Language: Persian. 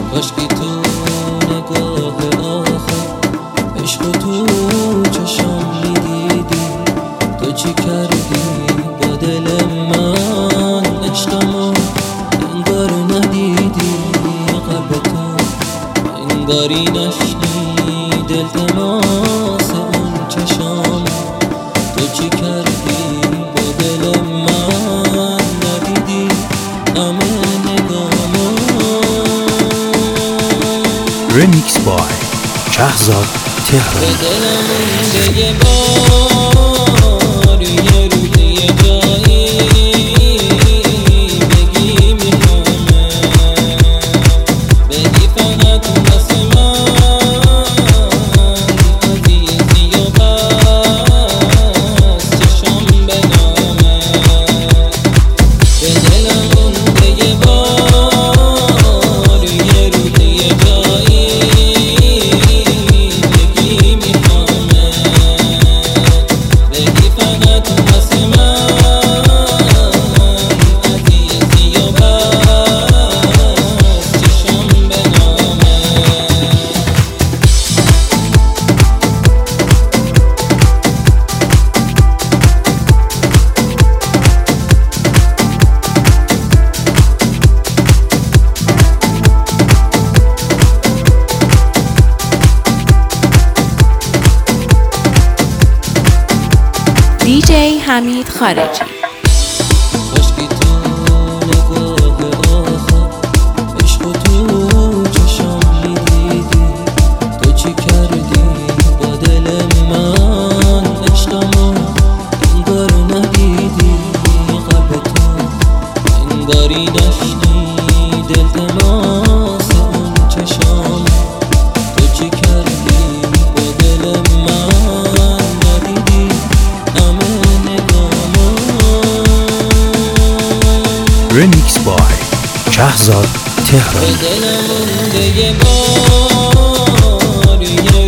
کاشکی تو نگاه آخر عشق تو چشم میدیدی، تو چی کردی با دل من؟ عشقمو انگار ندیدی، قلب تو انگاری نشنی دل تماس اون چشام. تو چی کردی با دل من؟ ندیدی همه نگامو. رمیکس بای شهزاد تهرانی. به دلم مونده یه بار، یه روز یه جایی بگی میخوامه، بگی فقط واسه من عزیزی و بس چشم به نامت. به دلم مونده یه بار، یه روز یه جایی DJ حمید خارجی. کاشکی تو نگاه آخر عشق تو چشم میدیدی، تو چی کردی با دل من؟ عشقمو انگار ندیدی، قلب تو انگاری نشنی دل تماس اون چشام. تو چی کردی با دل من؟ ندیدی همه نگامو. رمیکس بای شهزاد به تهرانی. دلم مونده یه بار، یه